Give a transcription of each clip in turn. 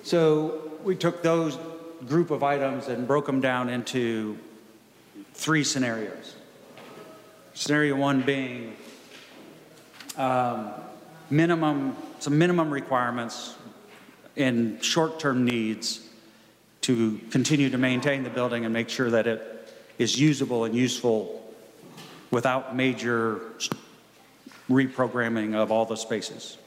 So we took those group of items and broke them down into 3 scenarios. Scenario 1 being some minimum requirements and short-term needs to continue to maintain the building and make sure that it is usable and useful without major reprogramming of all the spaces.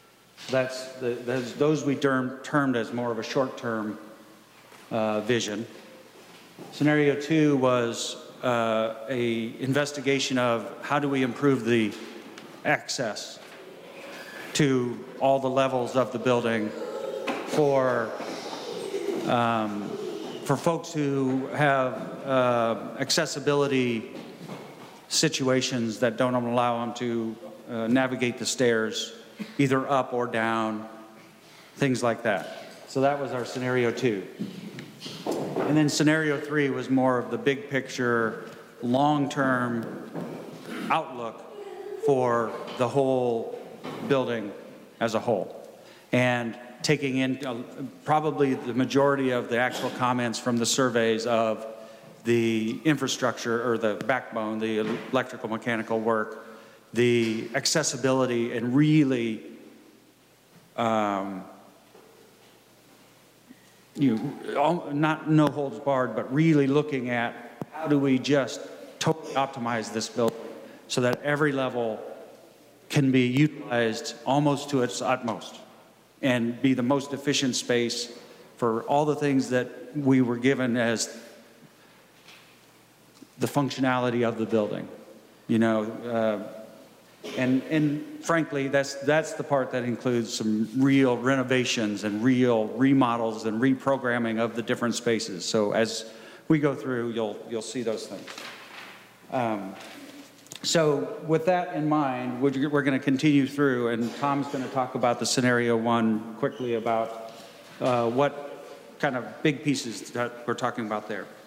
Those we termed as more of a short-term vision. Scenario 2 was a investigation of how do we improve the access to all the levels of the building for folks who have accessibility situations that don't allow them to navigate the stairs, either up or down, things like that. So that was our scenario 2. And then scenario 3 was more of the big picture, long-term outlook for the whole building as a whole. And taking in probably the majority of the actual comments from the surveys of the infrastructure or the backbone, the electrical mechanical work, the accessibility, and really not no holds barred, but really looking at how do we just totally optimize this building so that every level can be utilized almost to its utmost and be the most efficient space for all the things that we were given as the functionality of the building, and frankly, that's the part that includes some real renovations and real remodels and reprogramming of the different spaces. So as we go through, you'll see those things. So with that in mind, we're going to continue through, and Tom's going to talk about the scenario 1 quickly about what kind of big pieces that we're talking about there.